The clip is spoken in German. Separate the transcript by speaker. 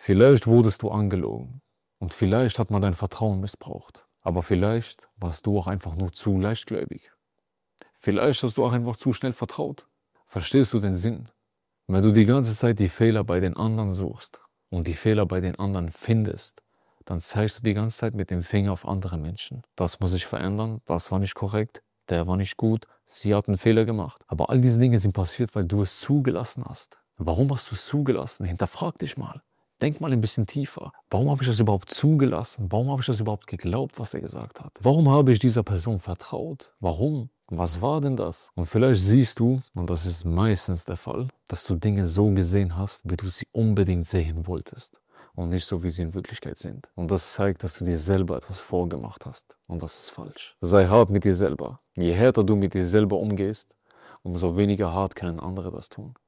Speaker 1: Vielleicht wurdest du angelogen und vielleicht hat man dein Vertrauen missbraucht. Aber vielleicht warst du auch einfach nur zu leichtgläubig. Vielleicht hast du auch einfach zu schnell vertraut. Verstehst du den Sinn? Wenn du die ganze Zeit die Fehler bei den anderen suchst und die Fehler bei den anderen findest, dann zeigst du die ganze Zeit mit dem Finger auf andere Menschen. Das muss sich verändern, das war nicht korrekt, der war nicht gut, sie hat einen Fehler gemacht. Aber all diese Dinge sind passiert, weil du es zugelassen hast. Warum hast du es zugelassen? Hinterfrag dich mal. Denk mal ein bisschen tiefer. Warum habe ich das überhaupt zugelassen? Warum habe ich das überhaupt geglaubt, was er gesagt hat? Warum habe ich dieser Person vertraut? Warum? Was war denn das? Und vielleicht siehst du, und das ist meistens der Fall, dass du Dinge so gesehen hast, wie du sie unbedingt sehen wolltest. Und nicht so, wie sie in Wirklichkeit sind. Und das zeigt, dass du dir selber etwas vorgemacht hast. Und das ist falsch. Sei hart mit dir selber. Je härter du mit dir selber umgehst, umso weniger hart können andere das tun.